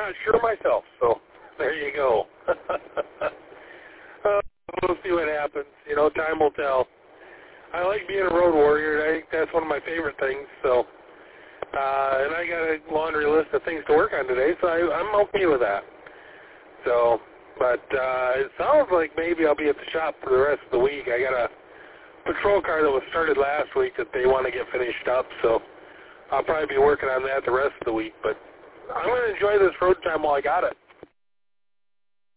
not sure myself. So there you go. We'll see what happens. You know, time will tell. I like being a road warrior, and I think that's one of my favorite things. So, and I got a laundry list of things to work on today, so I'm okay with that. So, but it sounds like maybe I'll be at the shop for the rest of the week. I got a patrol car that was started last week that they want to get finished up, so I'll probably be working on that the rest of the week. But I'm going to enjoy this road time while I got it.